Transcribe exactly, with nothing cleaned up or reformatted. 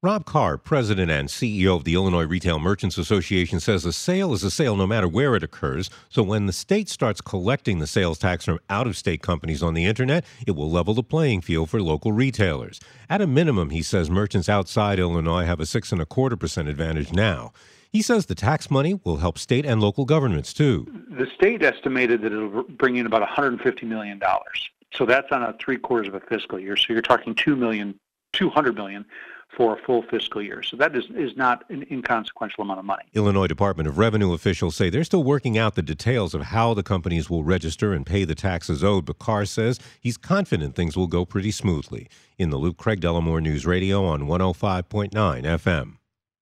Rob Carr, president and C E O of the Illinois Retail Merchants Association, says a sale is a sale no matter where it occurs. So when the state starts collecting the sales tax from out-of-state companies on the internet, it will level the playing field for local retailers. At a minimum, he says merchants outside Illinois have a six and a quarter percent advantage now. He says the tax money will help state and local governments, too. The state estimated that it'll bring in about one hundred fifty million dollars. So that's on a three quarters of a fiscal year. So you're talking two million dollars, two hundred million dollars for a full fiscal year. So that is, is not an inconsequential amount of money. Illinois Department of Revenue officials say they're still working out the details of how the companies will register and pay the taxes owed, but Carr says he's confident things will go pretty smoothly. In the Loop, Craig Dellamore News Radio on one oh five point nine F M.